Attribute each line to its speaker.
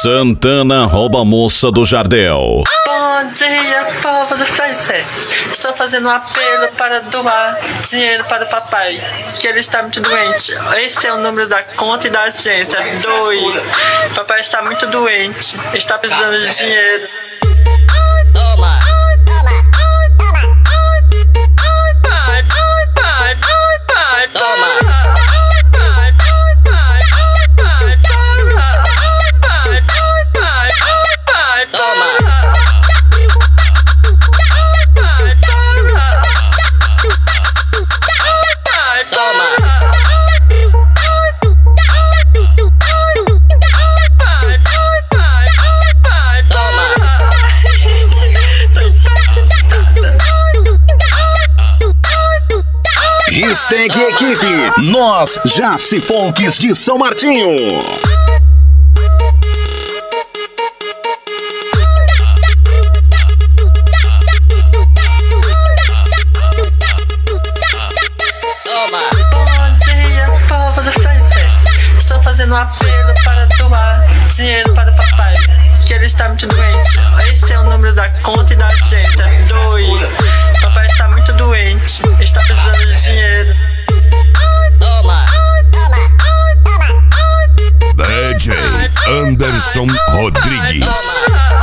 Speaker 1: Santana rouba a moça do Jardel.
Speaker 2: Bom dia, povo do Francês. Estou fazendo um apelo para doar dinheiro para o papai, que ele está muito doente. Esse é o número da conta e da agência. Doe. Papai está muito doente. Está precisando de dinheiro.
Speaker 3: Toma.
Speaker 1: Steg Equipe, nós Jace Fontes de São Martinho.
Speaker 2: Bom dia, povo do Francês. Estou fazendo um apelo para doar dinheiro para o papai, que ele está muito doente. Esse é o número da conta e da agência. Doe. Papai está muito doente. Está precisando de dinheiro.
Speaker 3: Toma.
Speaker 4: DJ Anderson Rodrigues.